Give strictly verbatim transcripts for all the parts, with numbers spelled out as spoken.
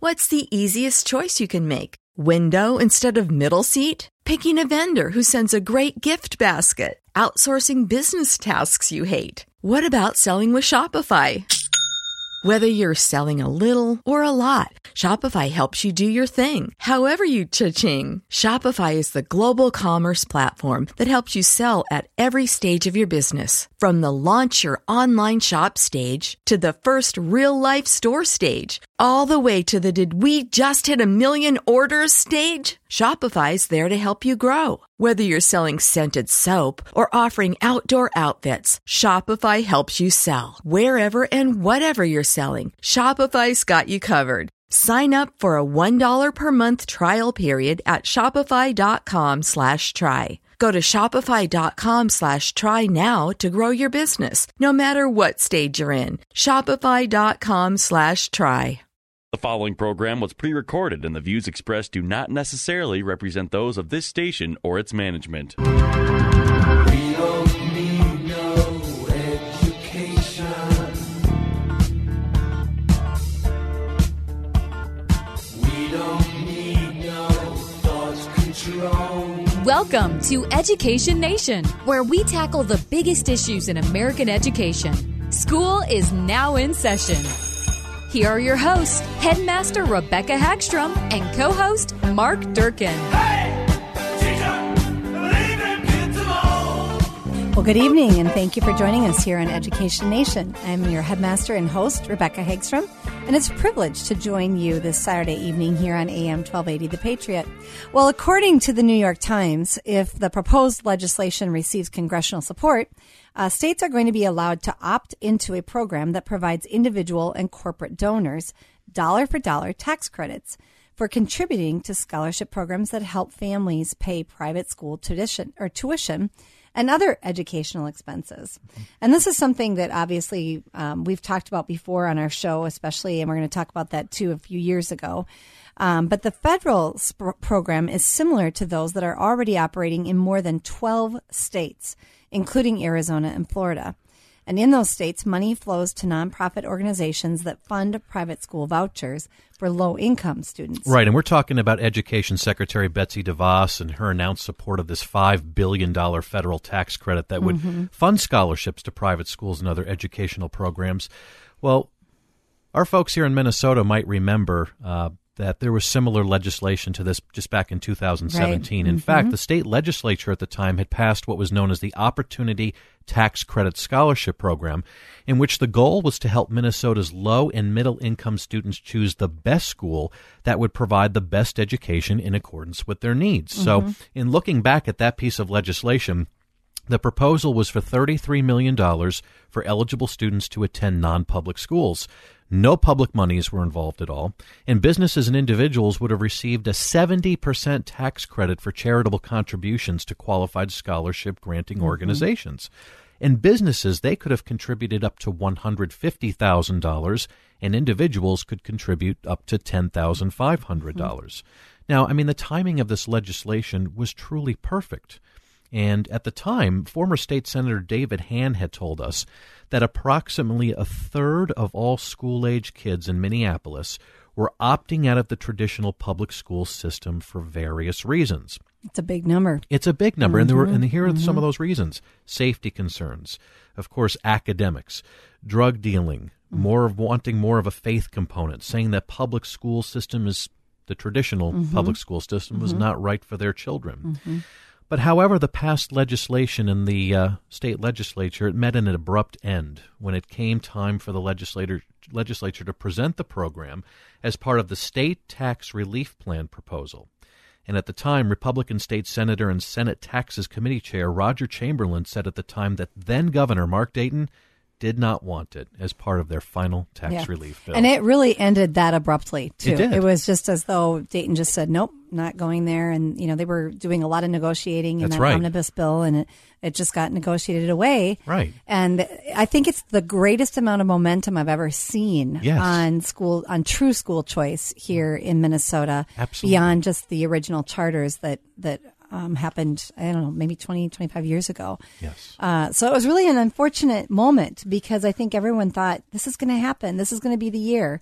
What's the easiest choice you can make? Window instead of middle seat? Picking a vendor who sends a great gift basket? Outsourcing business tasks you hate? What about selling with Shopify? Whether you're selling a little or a lot, Shopify helps you do your thing, however you cha-ching. Shopify is the global commerce platform that helps you sell at every stage of your business. From the launch your online shop stage to the first real-life store stage, all the way to the did we just hit a million orders stage. Shopify's there to help you grow. Whether you're selling scented soap or offering outdoor outfits, Shopify helps you sell. Wherever and whatever you're selling, Shopify's got you covered. Sign up for a one dollar per month trial period at shopify.com slash try. Go to shopify.com slash try now to grow your business, no matter what stage you're in. Shopify.com slash try. The following program was pre-recorded, and the views expressed do not necessarily represent those of this station or its management. We don't need no education. We don't need no thought control. Welcome to Education Nation, where we tackle the biggest issues in American education. School is now in session. Here are your hosts, Headmaster Rebecca Hagstrom and co-host Mark Durkin. Hey, teacher, believe in kids of all. Well, good evening, and thank you for joining us here on Education Nation. I'm your Headmaster and host, Rebecca Hagstrom, and it's a privilege to join you this Saturday evening here on A M twelve eighty The Patriot. Well, according to the New York Times, if the proposed legislation receives congressional support, Uh, states are going to be allowed to opt into a program that provides individual and corporate donors dollar-for-dollar tax credits for contributing to scholarship programs that help families pay private school tuition or tuition and other educational expenses. And this is something that obviously um, we've talked about before on our show, especially, and we're going to talk about that too a few years ago. Um, but the federal sp- program is similar to those that are already operating in more than twelve states, including Arizona and Florida. And in those states, money flows to nonprofit organizations that fund private school vouchers for low-income students. Right, and we're talking about Education Secretary Betsy DeVos and her announced support of this five billion dollars federal tax credit that would mm-hmm. fund scholarships to private schools and other educational programs. Well, our folks here in Minnesota might remember uh, that there was similar legislation to this just back in two thousand seventeen. Right. In mm-hmm. fact, the state legislature at the time had passed what was known as the Opportunity Tax Credit Scholarship Program, in which the goal was to help Minnesota's low and middle income students choose the best school that would provide the best education in accordance with their needs. Mm-hmm. So in looking back at that piece of legislation, the proposal was for thirty-three million dollars for eligible students to attend non-public schools. No public monies were involved at all, and businesses and individuals would have received a seventy percent tax credit for charitable contributions to qualified scholarship granting mm-hmm. organizations. And businesses, they could have contributed up to one hundred fifty thousand dollars, and individuals could contribute up to ten thousand five hundred dollars. Mm-hmm. Now, I mean, the timing of this legislation was truly perfect. And at the time, former State Senator David Hann had told us that approximately a third of all school-age kids in Minneapolis were opting out of the traditional public school system for various reasons. It's a big number. It's a big number, mm-hmm. and, there were, and here are mm-hmm. some of those reasons. Safety concerns, of course, academics, drug dealing, mm-hmm. more of wanting more of a faith component, saying that public school system is, the traditional mm-hmm. public school system mm-hmm. was not right for their children. Mm-hmm. But however, the past legislation in the uh, state legislature, it met an abrupt end when it came time for the legislator, legislature to present the program as part of the state tax relief plan proposal. And at the time, Republican State Senator and Senate Taxes Committee Chair Roger Chamberlain said at the time that then-Governor Mark Dayton did not want it as part of their final tax yeah. relief bill. And it really ended that abruptly, too. It did. It was just as though Dayton just said, nope, not going there. And, you know, they were doing a lot of negotiating in That's that right. omnibus bill, and it, it just got negotiated away. Right. And I think it's the greatest amount of momentum I've ever seen yes. on school, on true school choice here in Minnesota. Absolutely. Beyond just the original charters that, that Um, happened, I don't know, maybe twenty, twenty-five years ago. Yes. Uh, so it was really an unfortunate moment because I think everyone thought this is going to happen. This is going to be the year.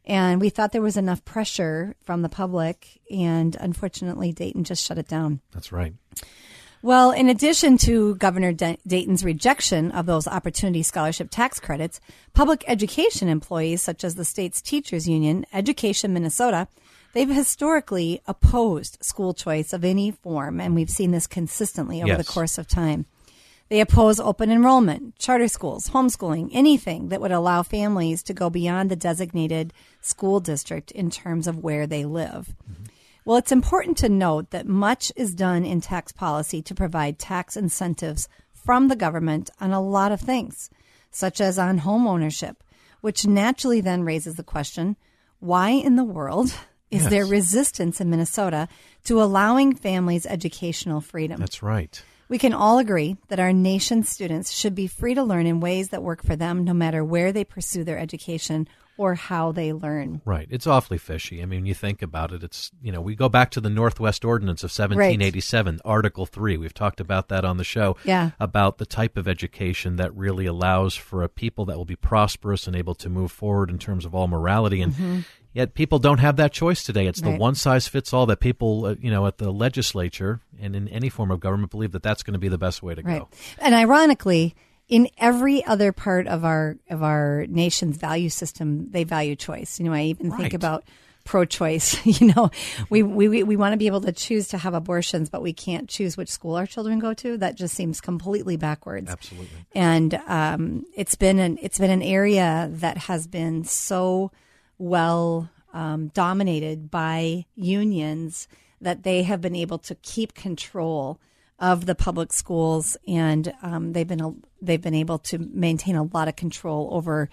And we thought there was enough pressure from the public, and unfortunately, Dayton just shut it down. That's right. Well, in addition to Governor De- Dayton's rejection of those Opportunity Scholarship tax credits, public education employees, such as the state's teachers union, Education Minnesota, they've historically opposed school choice of any form, and we've seen this consistently over Yes. the course of time. They oppose open enrollment, charter schools, homeschooling, anything that would allow families to go beyond the designated school district in terms of where they live. Mm-hmm. Well, it's important to note that much is done in tax policy to provide tax incentives from the government on a lot of things, such as on home ownership, which naturally then raises the question, why in the world is Yes. there resistance in Minnesota to allowing families educational freedom? That's right. We can all agree that our nation's students should be free to learn in ways that work for them, no matter where they pursue their education or how they learn. Right. It's awfully fishy. I mean, you think about it, it's, you know, we go back to the Northwest Ordinance of seventeen eighty-seven, right. Article three. We've talked about that on the show, yeah. about the type of education that really allows for a people that will be prosperous and able to move forward in terms of all morality. And mm-hmm. Yet people don't have that choice today. It's the right. one-size-fits-all that people, uh, you know, at the legislature and in any form of government believe that that's going to be the best way to right. go. And ironically, in every other part of our of our nation's value system, they value choice. You know, I even right. think about pro-choice. You know, we, we, we, we want to be able to choose to have abortions, but we can't choose which school our children go to. That just seems completely backwards. Absolutely. And um, it's been an it's been an area that has been so well um, dominated by unions that they have been able to keep control of the public schools, and um, they've been they've been able to maintain a lot of control over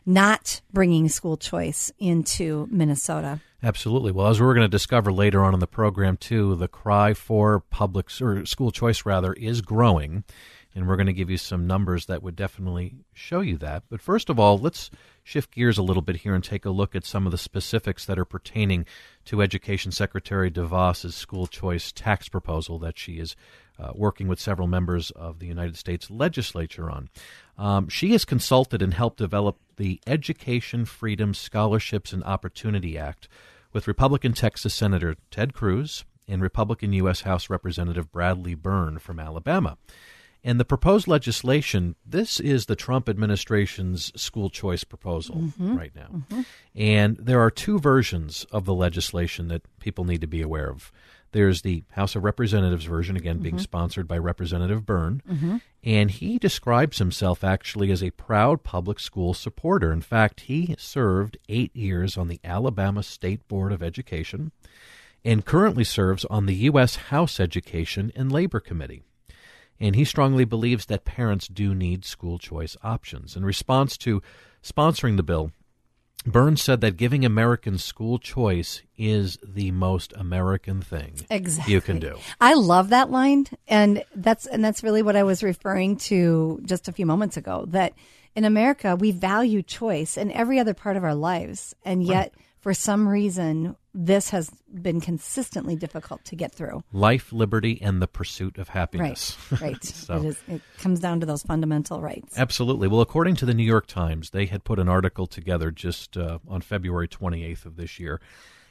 not bringing school choice into Minnesota. Absolutely. Well, as we're going to discover later on in the program, too, the cry for public or school choice, rather, is growing. And we're going to give you some numbers that would definitely show you that. But first of all, let's shift gears a little bit here and take a look at some of the specifics that are pertaining to Education Secretary DeVos's school choice tax proposal that she is uh, working with several members of the United States legislature on. Um, she has consulted and helped develop the Education Freedom Scholarships and Opportunity Act with Republican Texas Senator Ted Cruz and Republican U S House Representative Bradley Byrne from Alabama. And the proposed legislation, this is the Trump administration's school choice proposal mm-hmm. right now. Mm-hmm. And there are two versions of the legislation that people need to be aware of. There's the House of Representatives version, again, mm-hmm. being sponsored by Representative Byrne. Mm-hmm. And he describes himself actually as a proud public school supporter. In fact, he served eight years on the Alabama State Board of Education and currently serves on the U S House Education and Labor Committee. And he strongly believes that parents do need school choice options. In response to sponsoring the bill, Byrne said that giving Americans school choice is the most American thing exactly. you can do. I love that line, and that's and that's really what I was referring to just a few moments ago, that in America we value choice in every other part of our lives, and yet right. for some reason this has been consistently difficult to get through. Life, liberty, and the pursuit of happiness. Right, right. so. it, is, it comes down to those fundamental rights. Absolutely. Well, according to the New York Times, they had put an article together just uh, on February twenty-eighth of this year.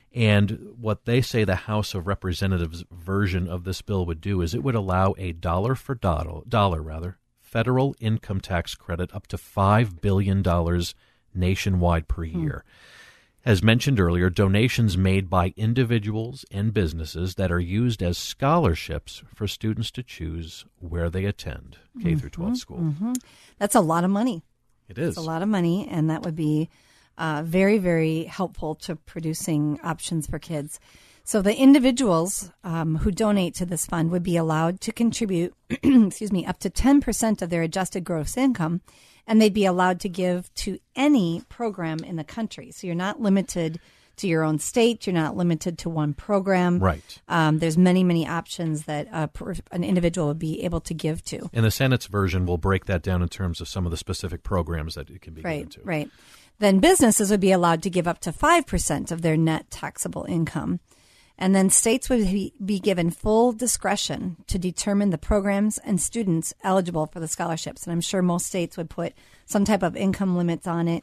And what they say the House of Representatives version of this bill would do is it would allow a dollar for dollar, dollar rather, federal income tax credit up to five billion dollars nationwide per year. Hmm. As mentioned earlier, donations made by individuals and businesses that are used as scholarships for students to choose where they attend K through twelve school. Mm-hmm. That's a lot of money. It is. It's a lot of money, and that would be uh, very, very helpful to producing options for kids. So the individuals um, who donate to this fund would be allowed to contribute, excuse me, up to ten percent of their adjusted gross income, and they'd be allowed to give to any program in the country. So you're not limited to your own state. You're not limited to one program. Right. Um, there's many, many options that uh, per, an individual would be able to give to. And the Senate's version will break that down in terms of some of the specific programs that it can be right, given to. Right. Then businesses would be allowed to give up to five percent of their net taxable income. And then states would be given full discretion to determine the programs and students eligible for the scholarships. And I'm sure most states would put some type of income limits on it.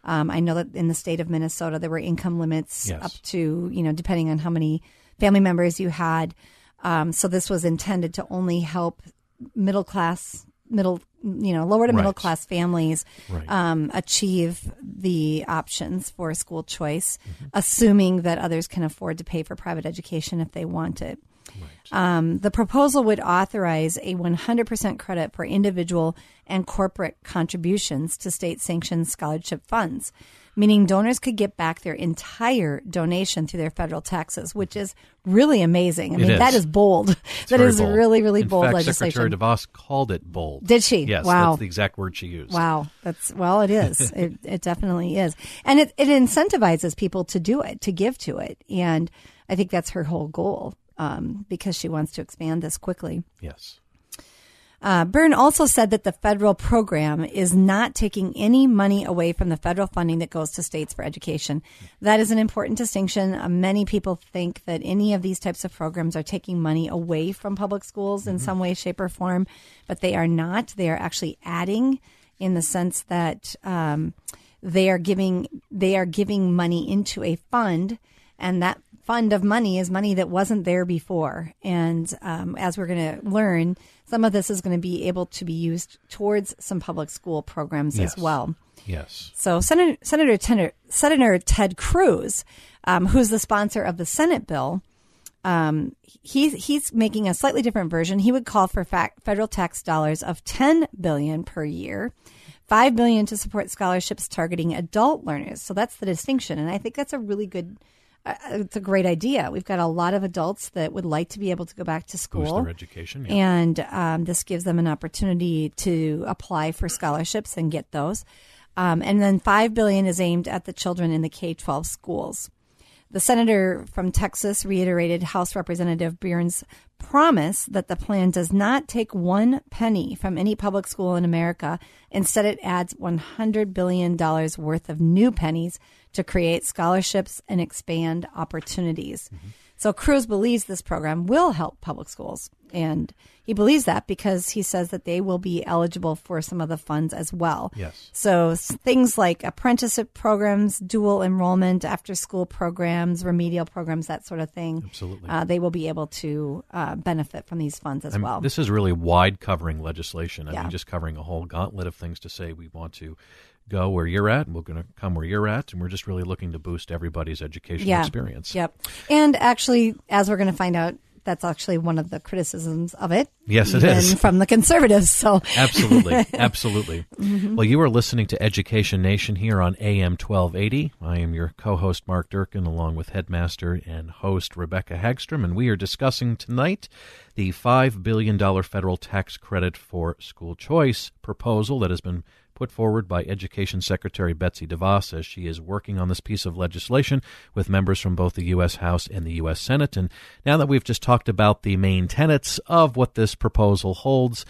Um, I know that in the state of Minnesota, there were income limits Yes. up to, you know, depending on how many family members you had. Um, so this was intended to only help middle class, middle, you know, lower to middle Right. class families Right. um, achieve the options for school choice, assuming that others can afford to pay for private education if they want it. Um, the proposal would authorize a one hundred percent credit for individual and corporate contributions to state-sanctioned scholarship funds, meaning donors could get back their entire donation through their federal taxes, which is really amazing. I It mean, is. that is bold. It's That very is bold. really, really In bold fact, legislation. Secretary DeVos called it bold. Did she? Yes, Wow. that's the exact word she used. Wow, that's well, it is. it, it definitely is, and it, it incentivizes people to do it, to give to it, and I think that's her whole goal um, because she wants to expand this quickly. Yes. Uh, Byrne also said that the federal program is not taking any money away from the federal funding that goes to states for education. That is an important distinction. Uh, many people think that any of these types of programs are taking money away from public schools in some way, shape, or form, but they are not. They are actually adding, in the sense that um, they are giving they are giving money into a fund, and that fund of money is money that wasn't there before. And um, as we're going to learn, some of this is going to be able to be used towards some public school programs Yes. as well. Yes. So Senator Senator, Tender, Senator Ted Cruz, um, who's the sponsor of the Senate bill, um, he's he's making a slightly different version. He would call for fa- federal tax dollars of ten billion dollars per year, five billion dollars to support scholarships targeting adult learners. So that's the distinction, and I think that's a really good. Uh, it's a great idea. We've got a lot of adults that would like to be able to go back to school. Boost their education. Yeah. And um, this gives them an opportunity to apply for scholarships and get those. Um, and then five billion dollars is aimed at the children in the K twelve schools. The senator from Texas reiterated House Representative Byrne's promise that the plan does not take one penny from any public school in America. Instead, it adds one hundred billion dollars worth of new pennies to create scholarships and expand opportunities. Mm-hmm. So Cruz believes this program will help public schools. And he believes that because he says that they will be eligible for some of the funds as well. Yes. So s- things like apprenticeship programs, dual enrollment, after school programs, remedial programs, that sort of thing. Absolutely. Uh, they will be able to uh, benefit from these funds as I mean, well. This is really wide covering legislation. I Yeah. mean, just covering a whole gauntlet of things to say we want to go where you're at, and we're going to come where you're at, and we're just really looking to boost everybody's educational yeah. experience. Yep. And actually, as we're going to find out, that's actually one of the criticisms of it. Yes, it even is. from the conservatives. So Absolutely. Absolutely. Mm-hmm. Well, you are listening to Education Nation here on A M twelve eighty. I am your co-host, Mark Durkin, along with headmaster and host Rebecca Hagstrom, and we are discussing tonight the five billion dollars federal tax credit for school choice proposal that has been put forward by Education Secretary Betsy DeVos as she is working on this piece of legislation with members from both the U S. House and the U S. Senate. And now that we've just talked about the main tenets of what this proposal holds,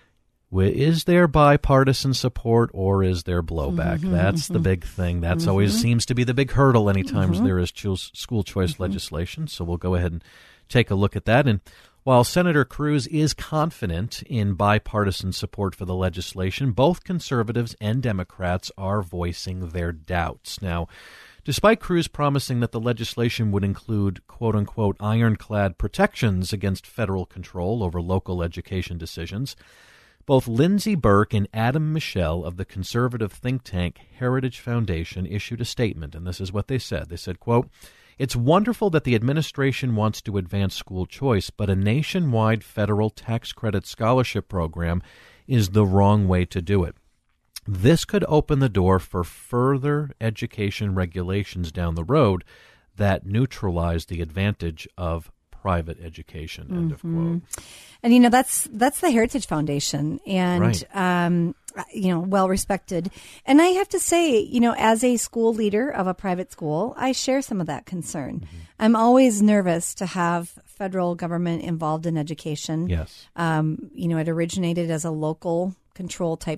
is there bipartisan support or is there blowback? Mm-hmm, That's mm-hmm. the big thing. That's mm-hmm. always seems to be the big hurdle anytime Mm-hmm. there is cho- school choice mm-hmm. legislation. So we'll go ahead and take a look at that. And while Senator Cruz is confident in bipartisan support for the legislation, both conservatives and Democrats are voicing their doubts. Now, despite Cruz promising that the legislation would include quote-unquote ironclad protections against federal control over local education decisions, both Lindsey Burke and Adam Michel of the conservative think tank Heritage Foundation issued a statement, and this is what they said. They said, quote, "It's wonderful that the administration wants to advance school choice, but a nationwide federal tax credit scholarship program is the wrong way to do it. This could open the door for further education regulations down the road that neutralize the advantage of private education." End of quote. And, you know, that's that's the Heritage Foundation, and, Right. um, you know, well respected. And I have to say, you know, as a school leader of a private school, I share some of that concern. Mm-hmm. I'm always nervous to have federal government involved in education. Yes. Um, you know, it originated as a local control type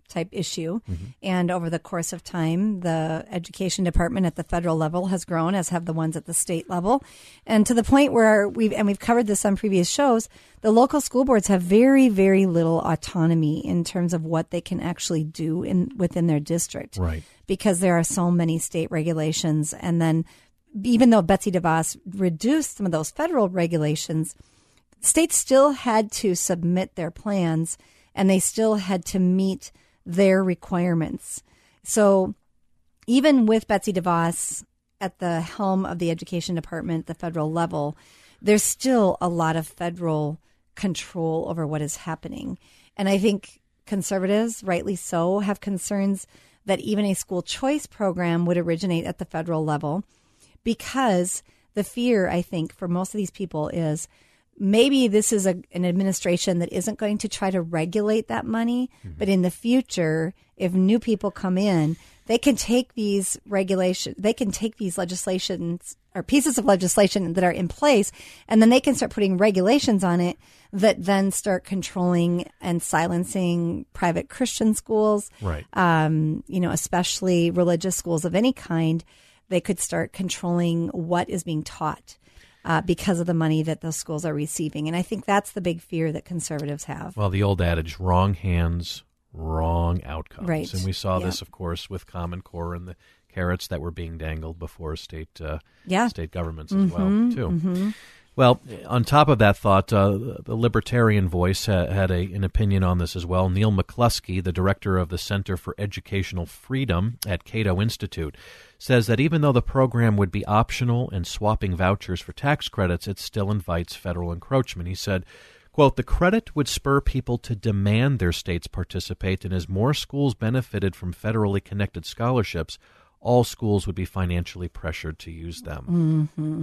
type issue. Mm-hmm. And over the course of time, the education department at the federal level has grown, as have the ones at the state level. And to the point where we've, and we've covered this on previous shows, the local school boards have very, very little autonomy in terms of what they can actually do in within their district. Right. Because there are so many state regulations. And then even though Betsy DeVos reduced some of those federal regulations, states still had to submit their plans and they still had to meet their requirements. So even with Betsy DeVos at the helm of the education department at the federal level, there's still a lot of federal control over what is happening. And I think conservatives, rightly so, have concerns that even a school choice program would originate at the federal level, because the fear, I think, for most of these people is maybe this is a, an administration that isn't going to try to regulate that money, mm-hmm. but in the future, if new people come in, they can take these regulations, they can take these legislations or pieces of legislation that are in place, and then they can start putting regulations on it that then start controlling and silencing private Christian schools, right? Um, you know, especially religious schools of any kind. They could start controlling what is being taught. Uh, because of the money that those schools are receiving. And I think that's the big fear that conservatives have. Well, the old adage, wrong hands, wrong outcomes. Right. And we saw yeah. this, of course, with Common Core and the carrots that were being dangled before state uh, yeah. state governments as mm-hmm, well, too. Mm-hmm. Well, on top of that thought, uh, the Libertarian Voice ha- had a, an opinion on this as well. Neil McCluskey, the director of the Center for Educational Freedom at Cato Institute, says that even though the program would be optional and swapping vouchers for tax credits, it still invites federal encroachment. He said, quote, "The credit would spur people to demand their states participate, and as more schools benefited from federally connected scholarships, all schools would be financially pressured to use them." Mm-hmm.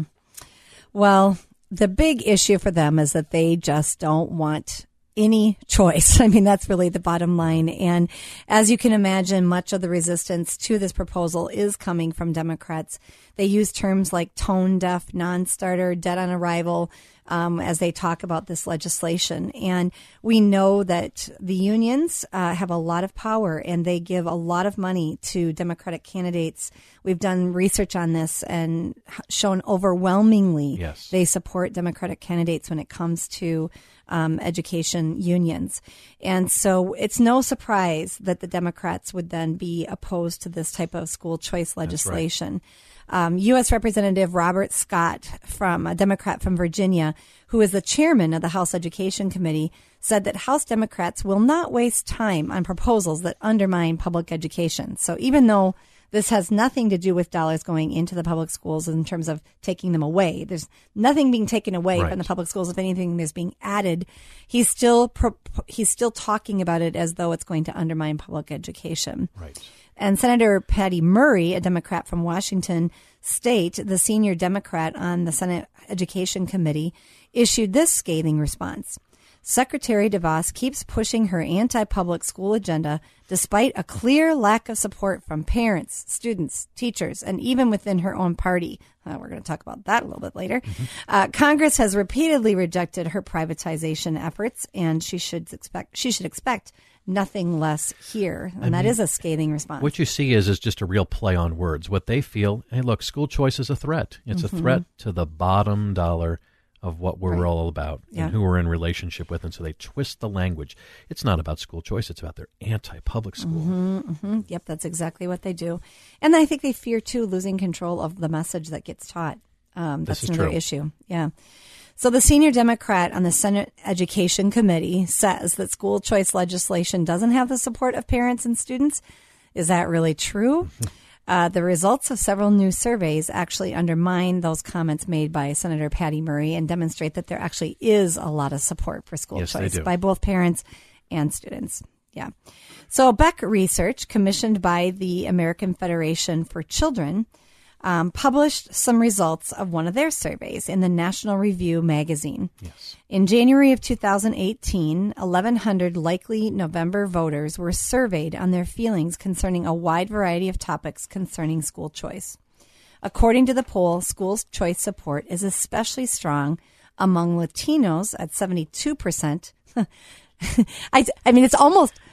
Well, the big issue for them is that they just don't want any choice. I mean, that's really the bottom line. And as you can imagine, much of the resistance to this proposal is coming from Democrats. They use terms like tone deaf, non-starter, dead on arrival, um, as they talk about this legislation. And we know that the unions uh, have a lot of power and they give a lot of money to Democratic candidates. We've done research on this and shown overwhelmingly yes. they support Democratic candidates when it comes to um, education unions. And so it's no surprise that the Democrats would then be opposed to this type of school choice legislation. Um, U S Representative Robert Scott, from a Democrat from Virginia, who is the chairman of the House Education Committee, said that House Democrats will not waste time on proposals that undermine public education. So even though this has nothing to do with dollars going into the public schools in terms of taking them away, there's nothing being taken away right. from the public schools. If anything, there's being added. He's still pro- he's still talking about it as though it's going to undermine public education. Right. And Senator Patty Murray, a Democrat from Washington State, the senior Democrat on the Senate Education Committee, issued this scathing response. Secretary DeVos keeps pushing her anti-public school agenda despite a clear lack of support from parents, students, teachers, and even within her own party. Uh, we're going to talk about that a little bit later. Mm-hmm. Uh, Congress has repeatedly rejected her privatization efforts, and she should expect she should expect nothing less here. And I that mean, is a scathing response. What you see is is just a real play on words. What they feel, hey, look, school choice is a threat. It's mm-hmm. a threat to the bottom dollar of what we're right. all about yeah. and who we're in relationship with. And so they twist the language. It's not about school choice. It's about their anti-public school. Mm-hmm, mm-hmm. Yep, that's exactly what they do. And I think they fear, too, losing control of the message that gets taught. Um, that's this is another true. issue. Yeah. So the senior Democrat on the Senate Education Committee says that school choice legislation doesn't have the support of parents and students. Is that really true? Uh, the results of several new surveys actually undermine those comments made by Senator Patty Murray and demonstrate that there actually is a lot of support for school yes, choice by both parents and students. Yeah. So Beck Research, commissioned by the American Federation for Children, Um, published some results of one of their surveys in the National Review magazine. Yes. In January of two thousand eighteen, eleven hundred likely November voters were surveyed on their feelings concerning a wide variety of topics concerning school choice. According to the poll, school choice support is especially strong among Latinos at seventy-two percent. I, I mean, it's almost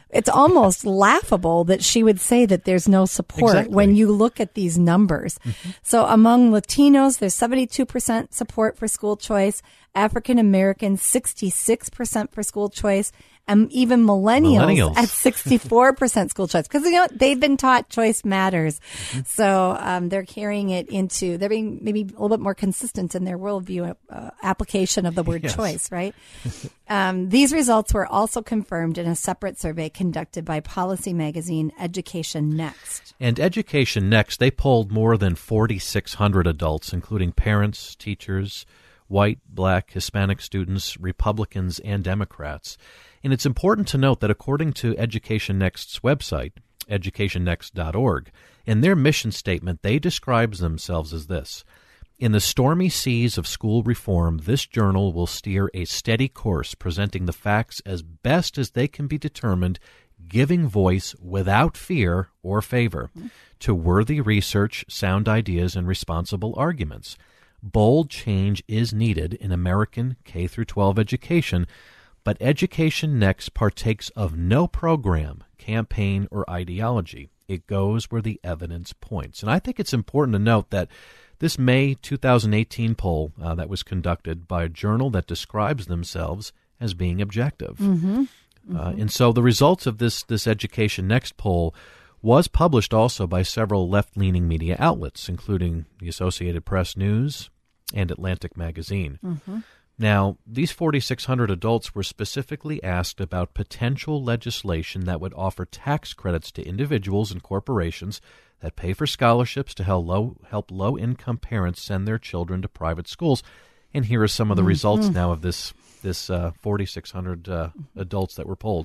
it's almost laughable that she would say that there's no support Exactly. when you look at these numbers. Mm-hmm. So among Latinos, there's seventy-two percent support for school choice. African Americans, sixty-six percent for school choice. And even millennials, Millennials. at sixty-four percent school choice. Because, you know, they've been taught choice matters. Mm-hmm. So um, they're carrying it into, they're being maybe a little bit more consistent in their worldview uh, application of the word Yes. choice, right? um, these results were also confirmed in a separate survey conducted by policy magazine Education Next. And Education Next, they polled more than forty-six hundred adults, including parents, teachers, white, black, Hispanic students, Republicans, and Democrats. And it's important to note that according to Education Next's website, education next dot org, in their mission statement, they describe themselves as this: in the stormy seas of school reform, this journal will steer a steady course, presenting the facts as best as they can be determined, giving voice without fear or favor to worthy research, sound ideas, and responsible arguments. Bold change is needed in American K through twelve education, but Education Next partakes of no program, campaign, or ideology. It goes where the evidence points. And I think it's important to note that this May two thousand eighteen poll uh, that was conducted by a journal that describes themselves as being objective. Mm-hmm. Mm-hmm. Uh, and so the results of this, this Education Next poll was published also by several left-leaning media outlets, including the Associated Press News and Atlantic Magazine. Mm-hmm. Now, these forty-six hundred adults were specifically asked about potential legislation that would offer tax credits to individuals and corporations that pay for scholarships to help low, help low-income parents send their children to private schools. And here are some of the mm-hmm. results now of this, this uh, forty-six hundred uh, adults that were polled.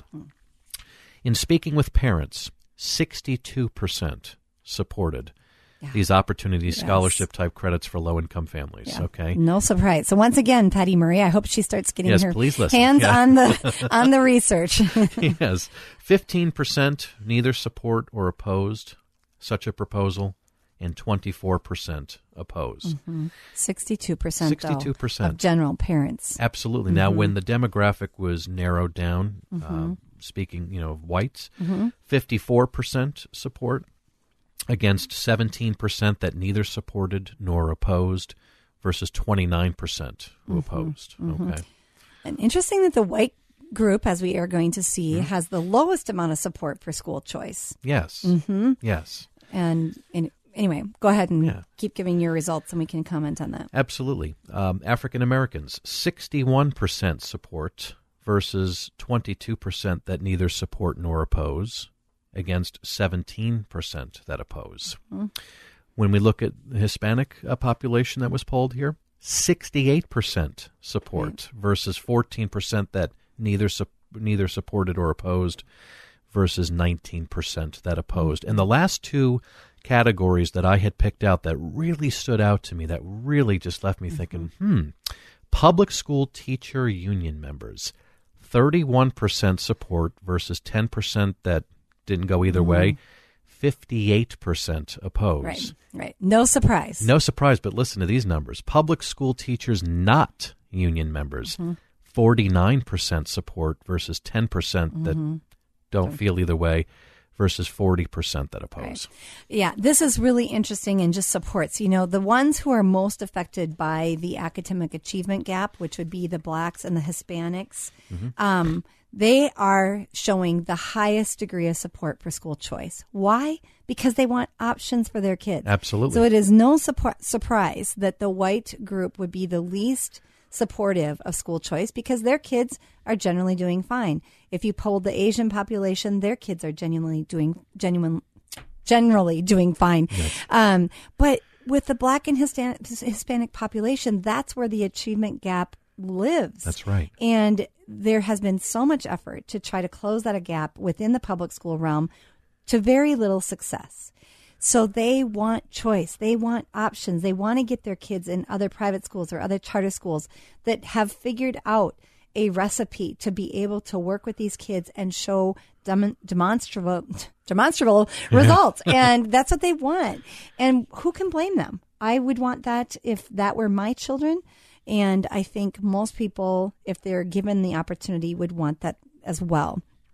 In speaking with parents, sixty-two percent supported yeah. these opportunity yes. scholarship type credits for low-income families. Yeah. Okay, no surprise. So once again, Patty Murray, I hope she starts getting yes, her please listen. hands yeah. on the on the research. Yes, fifteen percent neither support or opposed such a proposal, and twenty-four percent oppose. Mm-hmm. sixty-two percent, sixty-two percent. Though, of general parents. Absolutely. Mm-hmm. Now, when the demographic was narrowed down, Mm-hmm. um, speaking, you know, of whites, Mm-hmm. fifty-four percent support against seventeen percent that neither supported nor opposed versus twenty-nine percent who Mm-hmm. opposed. Mm-hmm. Okay. And interesting that the white group, as we are going to see, mm-hmm. has the lowest amount of support for school choice. Yes. Mm-hmm. Yes. And, and anyway, go ahead and Yeah. keep giving your results and we can comment on that. Absolutely. Um, African Americans, sixty-one percent support versus twenty-two percent that neither support nor oppose, against seventeen percent that oppose. Mm-hmm. When we look at the Hispanic uh, population that was polled here, sixty-eight percent support right. versus fourteen percent that neither su- neither supported or opposed, versus nineteen percent that opposed. And the last two categories that I had picked out that really stood out to me, that really just left me mm-hmm. thinking, hmm, public school teacher union members, thirty-one percent support versus ten percent that didn't go either mm-hmm. way, fifty-eight percent oppose. Right, right. No surprise. No surprise, but listen to these numbers. Public school teachers not union members, mm-hmm. forty-nine percent support versus ten percent mm-hmm. that don't feel either way, versus forty percent that oppose. Right. Yeah, this is really interesting and just supports. You know, the ones who are most affected by the academic achievement gap, which would be the blacks and the Hispanics, mm-hmm. um, they are showing the highest degree of support for school choice. Why? Because they want options for their kids. Absolutely. So it is no support, surprise that the white group would be the least supportive of school choice because their kids are generally doing fine. If you polled the Asian population, their kids are genuinely doing genuine, generally doing fine. Yes. Um, but with the black and Hispanic, Hispanic population, that's where the achievement gap lives. That's right. And there has been so much effort to try to close that gap within the public school realm to very little success. So they want choice. They want options. They want to get their kids in other private schools or other charter schools that have figured out a recipe to be able to work with these kids and show dem- demonstrable, demonstrable results. And that's what they want. And who can blame them? I would want that if that were my children. And I think most people, if they're given the opportunity, would want that as well.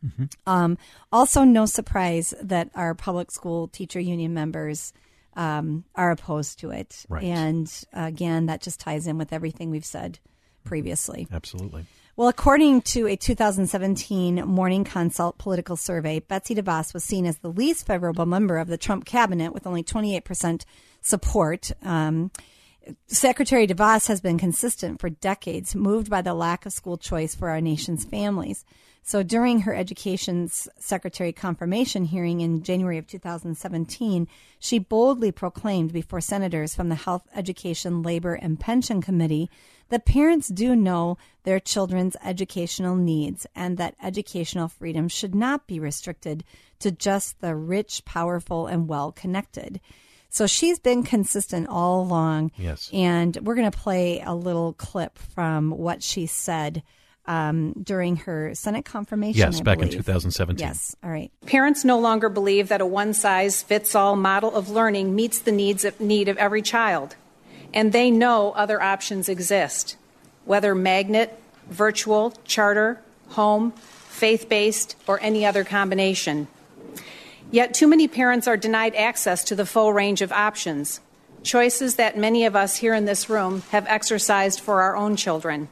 Mm-hmm. Um, also, no surprise that our public school teacher union members um, are opposed to it. Right. And again, that just ties in with everything we've said previously. Absolutely. Well, according to a two thousand seventeen Morning Consult political survey, Betsy DeVos was seen as the least favorable member of the Trump cabinet with only twenty-eight percent support. Um, Secretary DeVos has been consistent for decades, moved by the lack of school choice for our nation's families. So during her Education Secretary confirmation hearing in January of two thousand seventeen, she boldly proclaimed before senators from the Health, Education, Labor, and Pension Committee that parents do know their children's educational needs and that educational freedom should not be restricted to just the rich, powerful, and well-connected. So she's been consistent all along. Yes. And we're going to play a little clip from what she said um, during her Senate confirmation. Yes, I back believe. in two thousand seventeen. Yes. All right. Parents no longer believe that a one-size-fits-all model of learning meets the needs of, need of every child. And they know other options exist, whether magnet, virtual, charter, home, faith-based, or any other combination. Yet too many parents are denied access to the full range of options, choices that many of us here in this room have exercised for our own children.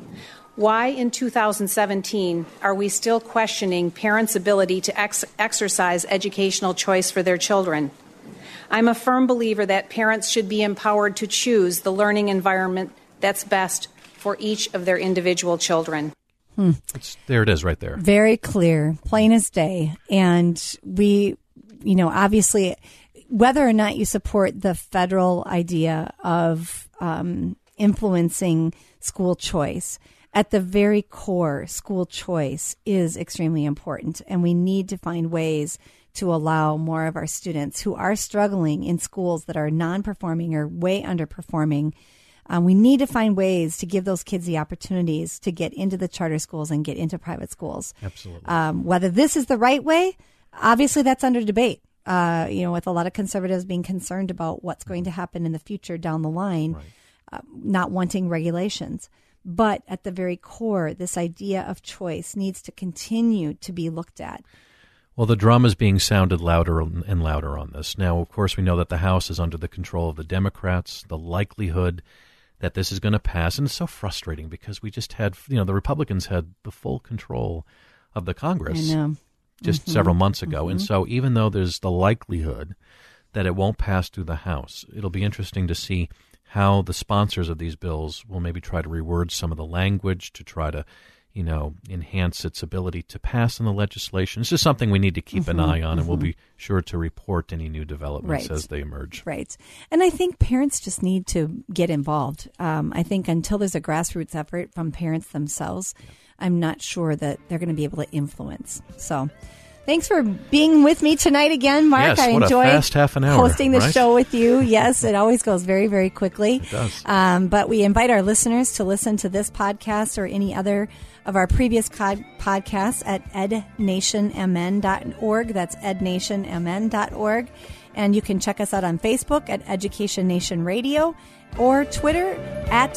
Why in two thousand seventeen are we still questioning parents' ability to ex- exercise educational choice for their children? I'm a firm believer that parents should be empowered to choose the learning environment that's best for each of their individual children. Hmm. It's, there it is right there. Very clear, plain as day. And we, you know, obviously, whether or not you support the federal idea of um, influencing school choice, at the very core, school choice is extremely important. And we need to find ways to allow more of our students who are struggling in schools that are non-performing or way underperforming. Um, we need to find ways to give those kids the opportunities to get into the charter schools and get into private schools. Absolutely. Um, whether this is the right way, obviously that's under debate. Uh, you know, with a lot of conservatives being concerned about what's going to happen in the future down the line, Right. uh, not wanting regulations. But at the very core, this idea of choice needs to continue to be looked at. Well, the drum is being sounded louder and louder on this. Now, of course, we know that the House is under the control of the Democrats. The likelihood that this is going to pass, and it's so frustrating because we just had, you know, the Republicans had the full control of the Congress I know. just Mm-hmm. several months ago. Mm-hmm. And so even though there's the likelihood that it won't pass through the House, it'll be interesting to see how the sponsors of these bills will maybe try to reword some of the language to try to, you know, enhance its ability to pass in the legislation. It's just something we need to keep Mm-hmm, an eye on, mm-hmm. and we'll be sure to report any new developments Right. as they emerge. Right. And I think parents just need to get involved. Um, I think until there's a grassroots effort from parents themselves, yeah. I'm not sure that they're going to be able to influence. So thanks for being with me tonight again, Mark. Yes, I what a enjoy fast half an hour, hosting the right? show with you. Yes, it always goes very, very quickly. It does. Um, but we invite our listeners to listen to this podcast or any other of our previous cod- podcasts at ed nation m n dot org. That's ed nation m n dot org. And you can check us out on Facebook at Education Nation Radio or Twitter at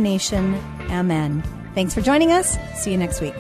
EdNationMN. Thanks for joining us. See you next week.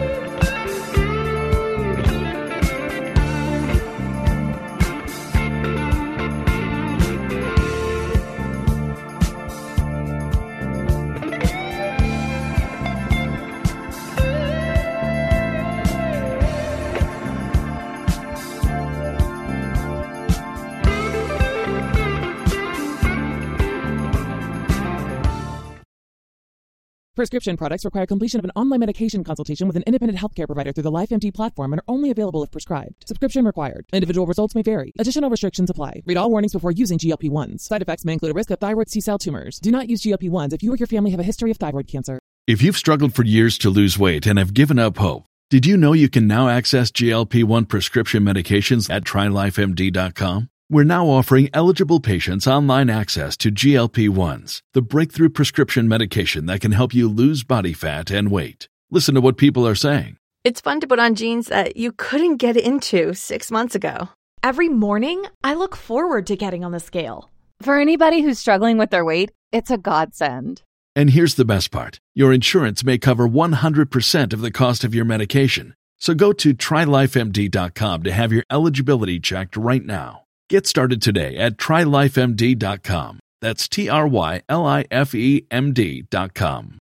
Prescription products require completion of an online medication consultation with an independent healthcare provider through the LifeMD platform and are only available if prescribed. Subscription required. Individual results may vary. Additional restrictions apply. Read all warnings before using G L P ones. Side effects may include a risk of thyroid C-cell tumors. Do not use G L P ones if you or your family have a history of thyroid cancer. If you've struggled for years to lose weight and have given up hope, did you know you can now access G L P one prescription medications at try life M D dot com? We're now offering eligible patients online access to G L P ones, the breakthrough prescription medication that can help you lose body fat and weight. Listen to what people are saying. It's fun to put on jeans that you couldn't get into six months ago. Every morning, I look forward to getting on the scale. For anybody who's struggling with their weight, it's a godsend. And here's the best part. Your insurance may cover one hundred percent of the cost of your medication. So go to try life M D dot com to have your eligibility checked right now. Get started today at try life M D dot com. That's T R Y L I F E M D dot com.